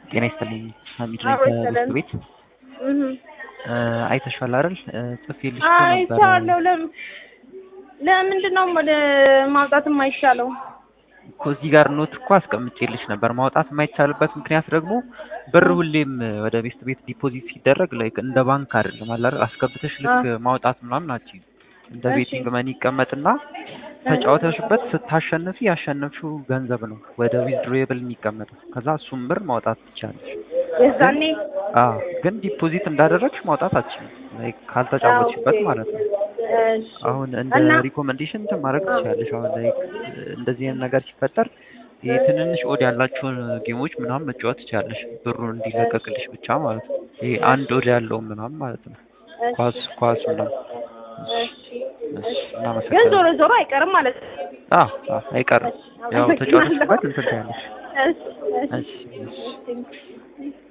ጤና ይስጥልኝ ሀሚድ ነኝ ከቤት ቤት አይተሽዋል አይደል? ጽፌልሽ እኮ ነበር። አይቻለሁ። ለምንድን ነው ማውጣት የማይቻለው? እኮ እዚህ ጋር ኖት እኮ አስቀምጬልሽ ነበር። ማውጣት የማይቻልበት ምክንያት ደግሞ ብር ሁሌም ወደ ቤት ቤት ዲፖዚት ሲደረግ ላይክ እንደ ባንክ አይደለም አይደል? አስገብተሽ ልክ ማውጣት ምናምን አትችይም። እንደ ቤቲንግ መኒ ይቀመጥና ተጫውተሽበት ስታሸንፊ ያሸነፍሽው ገንዘብ ነው ወደ ዊዝድሮዌብል የሚቀመጠው። ከዛ እሱም ብር ማውጣት ትችያለሽ። የዛኔ ግን ዲፖዚት እንዳደረግሽ ማውጣት አትችይም። ላይክ ካልተጫወትሽበት ማለት ነው። አሁን እንደ ሪኮመንዴሽን ማድረግ ትችያለሽ። አሁን ላይክ እንደዚህ አይነት ነገር ሲፈጠር የትንንሽ ኦድ ያላቸውን ጌሞች ምናምን መጫወት ትችያለሽ። ብሩን እንዲለቀቅልሽ ብቻ ማለት ነው። ይሄ አንድ ኦድ ያለው ምናምን ማለት ነው። ኳስ ነው። ግን ዞሮ ዞሮ አይቀርም ማለት ነው። አይቀርም። ያው ተጫውተሽበት እንትን ታያለሽ። እሺ